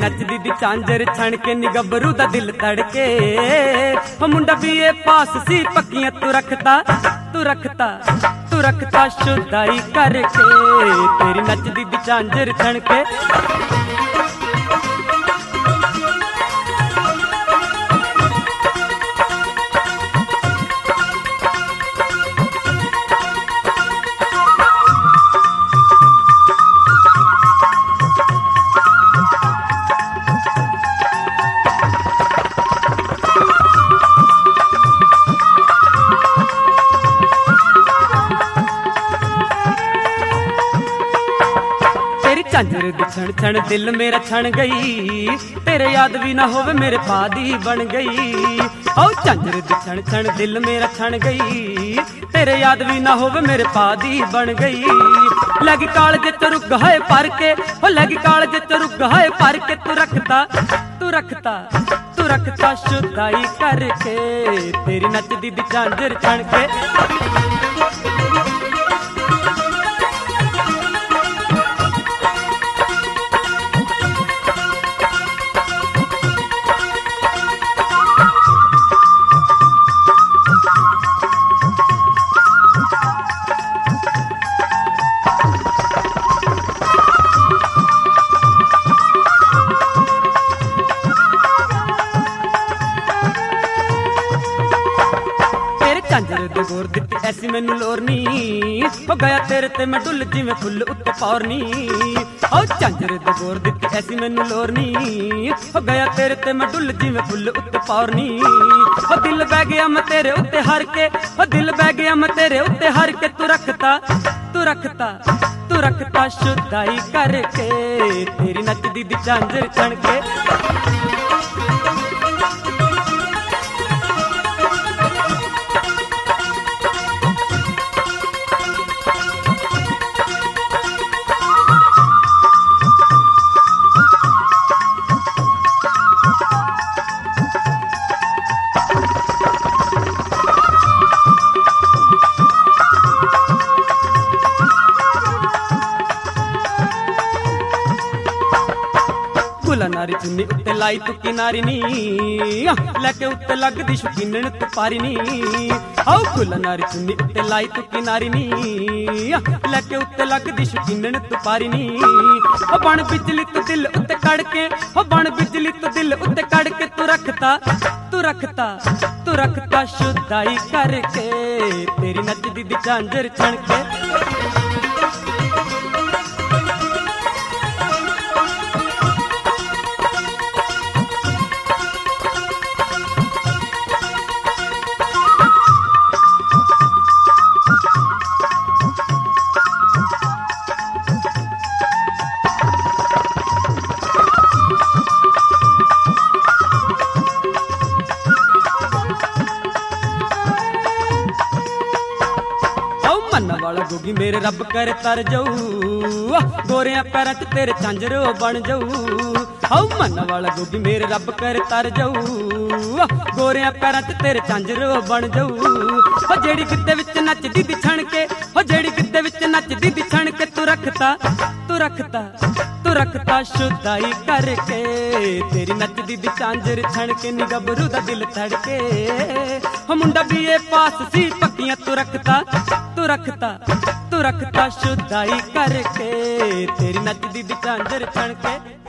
नचदी दी झांजर छण के नी गबरू दा दिल तड़के। हो मुंडा बीए पास सी पक्कियां तू रखता शुदाई करके। तेरी नचदी दी झांजर छण के। झांजर दी छण छण दिल मेरा छण गई। तेरे याद भी ना होवे मेरे पादी बन गई। ओ झांजर दी छण छण दिल मेरा छण गई। तेरे याद भी ना होवे मेरे पादी बन गई। लगी कालजे च रुक है पर के। हो लगी कालजे च रुक है पर के। तू रखता शुदाई करके। तेरी नचदी दी झांजर छण के। झांजर दे गोर दित्ती ऐसी मैनू लोर नी। हो गया तेरे ते मैं डुल जिवें फुल उत्ते पौरनी। ओ झांजर दे गोर दित्ती ऐसी मैनू लोर नी। हो गया तेरे ते मैं डुल जिवें फुल उत्ते पौरनी। हो दिल बह गया मैं तेरे उत्ते हर के। हो दिल बह गया मैं तेरे उत्ते हर के। तू रखता शुदाई करके। तेरी नचदी दी झांजर छण के। गुला नारी चुन्नी उत्ते लाई तू किनारी नी। लैके उत्ते लगदी शौकीनन तू पारी नी। आओ गुला नारी चुन्नी उत्ते लाई तू किनारी नी। लैके उत्ते लगदी शौकीनन तू पारी नी। हो बन बिजली तू दिल उत्ते कड़के। हो बन बिजली तू दिल उत्ते कड़के। तू रखता शुदाई करके। तेरी नचदी दी झांजर छण के। मन वाला गोगी मेरे रब करे तर जाऊ। गोरिया पैर च तेरे झांजर बन जाऊ। हाउ मन वाला गोगी मेरे रब करे तर जाऊ। गोरिया पैर च तेरे झांजर बन जाऊ। हो जेड़ी गिद्दे विच नचदी दी छण के। हो जेड़ी गिद्दे विच नचदी दी छण के। तू रखता शुदाई करके। तेरी नचदी दी झांजर छण के नी गबरू दा दिल तड़के। हो मुंडा बीए पास सी पक्कियां तू रखता शुदाई करके। तेरी नचदी दी झांजर छण के।